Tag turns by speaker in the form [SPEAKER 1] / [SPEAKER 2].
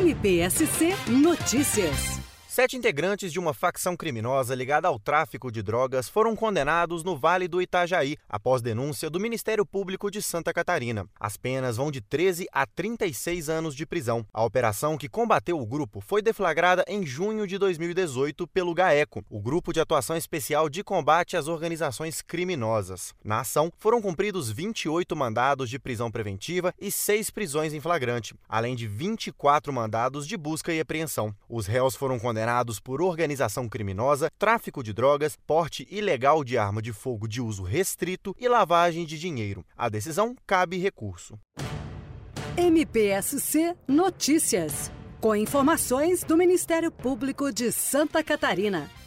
[SPEAKER 1] MPSC Notícias.
[SPEAKER 2] 7 integrantes de uma facção criminosa ligada ao tráfico de drogas foram condenados no Vale do Itajaí, após denúncia do Ministério Público de Santa Catarina. As penas vão de 13 a 36 anos de prisão. A operação que combateu o grupo foi deflagrada em junho de 2018 pelo GAECO, o Grupo de Atuação Especial de Combate às Organizações Criminosas. Na ação, foram cumpridos 28 mandados de prisão preventiva e 6 prisões em flagrante, além de 24 mandados de busca e apreensão. Os réus foram condenados por organização criminosa, tráfico de drogas, porte ilegal de arma de fogo de uso restrito e lavagem de dinheiro. A decisão cabe recurso.
[SPEAKER 1] MPSC Notícias, com informações do Ministério Público de Santa Catarina.